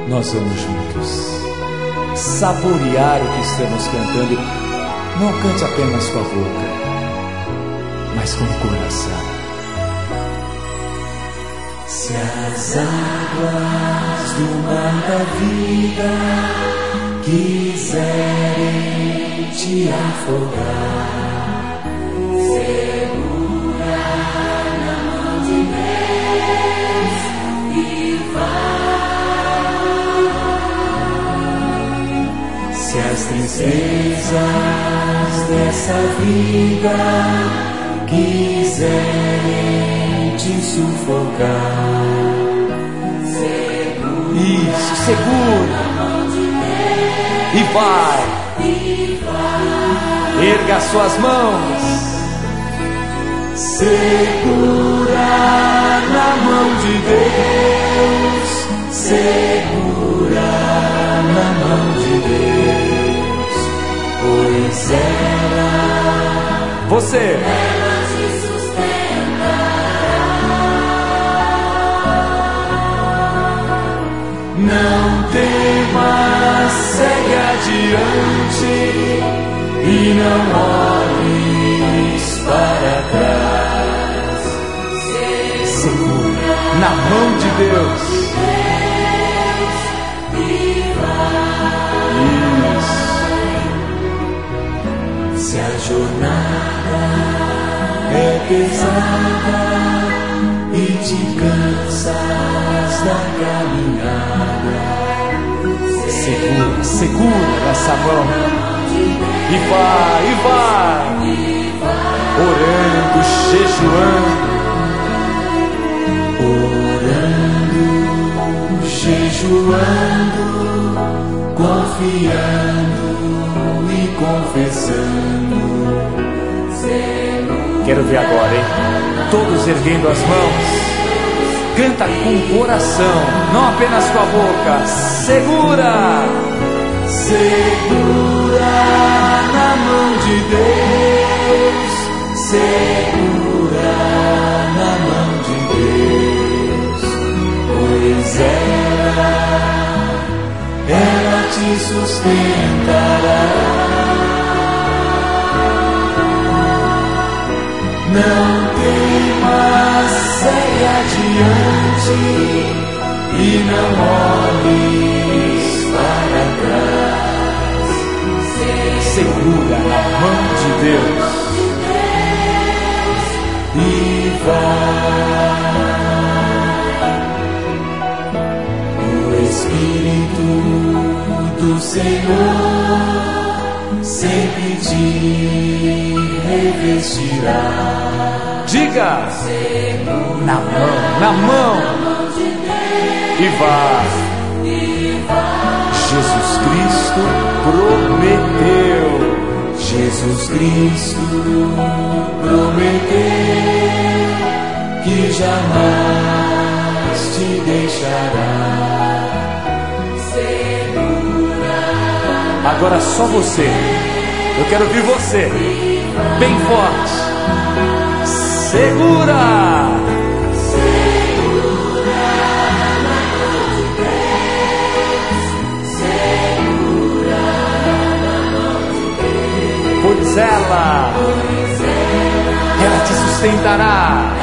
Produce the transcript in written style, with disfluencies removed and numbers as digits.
nós vamos juntos saborear o que estamos cantando. Não cante apenas com a boca, mas com o coração. Se as águas do mar da vida quiserem te afogar, segura na mão de Deus e vai. Se as tristezas dessa vida quiserem te sufocar, isso, segura e vai. Erga as suas mãos, segura na mão de Deus, segura na mão de Deus, pois você te sustentará. Não temas, segue adiante e não olhes para trás. Segura na mão de Deus. Isso. Se a jornada é pesada e te cansas da caminhada, segura nessa mão e vai, orando, jejuando, confiando e confessando. Quero ver agora, hein? Todos erguendo as mãos. Canta com o coração, não apenas com a boca. Segura! Segura na mão de Deus. Segura na mão de Deus. Pois ela te sustentará. Não temas, segue adiante e não olhes para trás. Segura na mão de Deus e vai. O Espírito do Senhor sempre te revestirá. Diga, na mão e vai. Jesus Cristo prometeu, Jesus Cristo prometeu que jamais te deixará. Agora só você. Eu quero ouvir você, bem forte. Segura! Segura na mão de Deus. Segura na mão de Deus. Pois ela te sustentará.